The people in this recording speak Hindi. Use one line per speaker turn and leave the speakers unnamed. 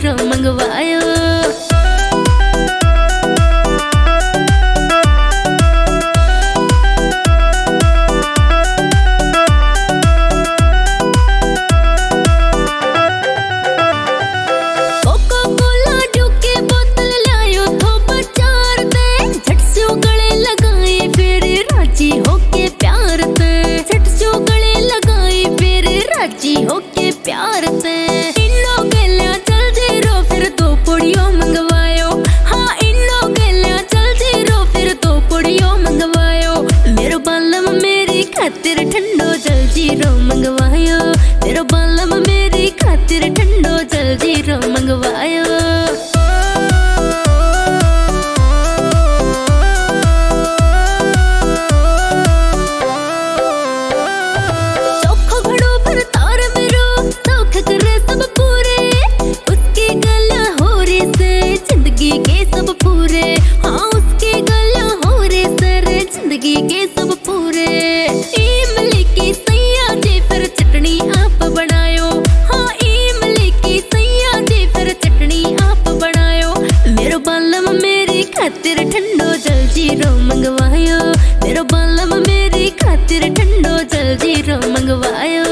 जीरो मंगवायो। राजी होके प्यार से इन्नो गलियां चल जीरो फिर तो पुड़ियो मंगवायो। हाँ इन्नो गलियां चल जीरो फिर तो पुड़ियो मंगवायो। मेरो बालम मेरी खातिर ठंडो जल जीरो मंगवायो। मेरो बालम मेरी खातिर ठंडो जल जीरो मंगवायो। खातिर ठंडो जल जीरो मंगवायो। मेरो बालम मेरी खातिर ठंडो जल जीरो मंगवायो।